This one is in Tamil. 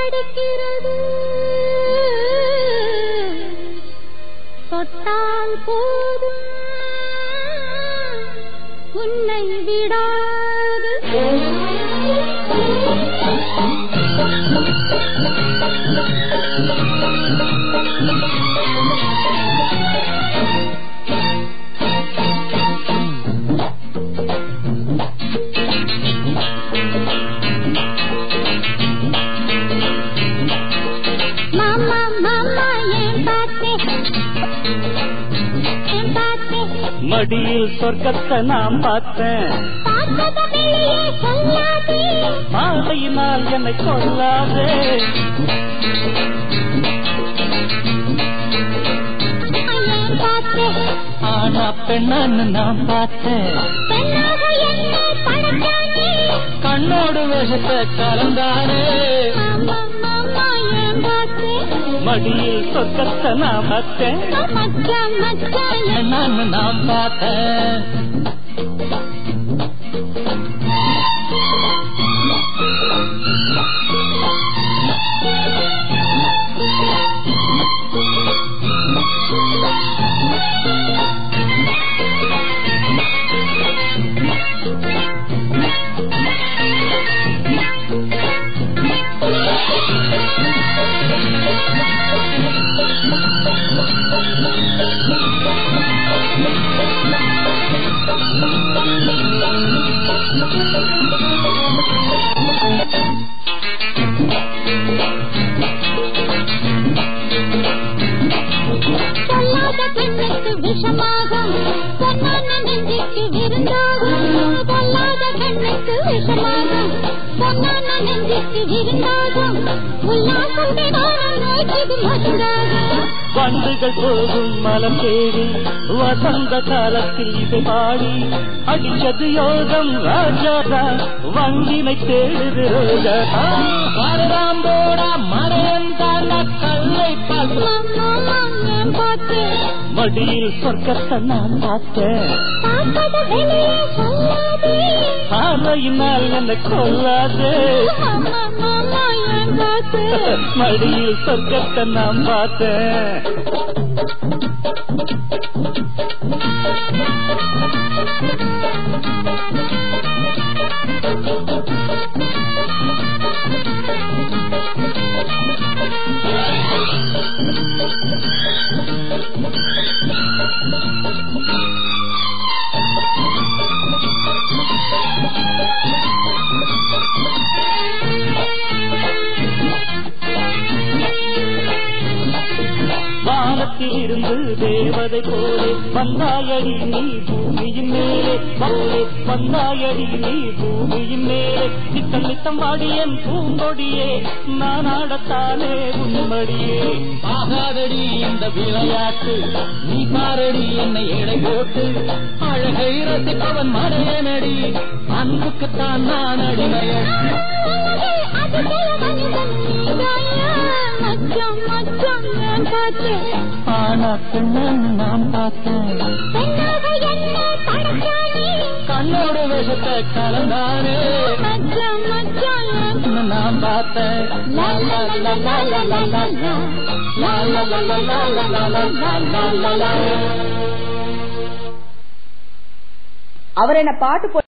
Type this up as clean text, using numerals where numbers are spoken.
அடிக்கிறது தொட்டால் போதும் உன்னை விடாது மடியில் சொர்க்கத்தை நாம் பார்த்தேன் பாதையினால் என்னை கொல்லாதே ஆனா பெண்ணான்னு நான் பார்த்தேன் கண்ணோடு விஷத்தை கலந்தானே மடியில் சொர்க்கத்தை நான் பார்த்தேன் நான் பார்த்தேன் விஷமாகும் பொன்னான நெஞ்சுக்கு விருந்தாகும் பொல்லாத கண்ணுக்கு விஷமாகும் பொன்னான நெஞ்சுக்கு விருந்தாகும் உல்லாசம் விமானம் நோய்க்கு மருந்தாகும் வண்டுகள் போகும் மலம் தேடி வசந்த காலத்தில் இசை பாடி அடிச்சது யோகம் ராஜாதா வங்கினை தேடுது ரோஜா மறையன் தாண்டா கல்லை பார்த்து மடியில் சொர்க்கத்தை நான் பார்த்தேன் பார்வையினால் என்னை கொல்லாது மடியில் சொர்க்கத்தை நான் பார்த்தேன் வானத்தில் இருந்து தேவதை போலே வந்தாயடி நீ பூமியின் மேலே வந்தாயடி நீ பூமியின் மேலே நித்தம் நித்தம் வாடியன் பூங்கொடியே நான் ஆடத்தானே உன்மடியே ஆகாதடி இந்த விளையாட்டு நீ பாரடி என்னை எடை போட்டு அழகை ரசிப்பவன் மறையனடி அன்புக்குத்தான் நான் அடிமையடி ஆனா பெண்ணு நான் பார்த்தேன் கண்ணோடு விஷத்தை கலந்தானே நான் பார்த்தேன் அவர் என்ன பாட்டு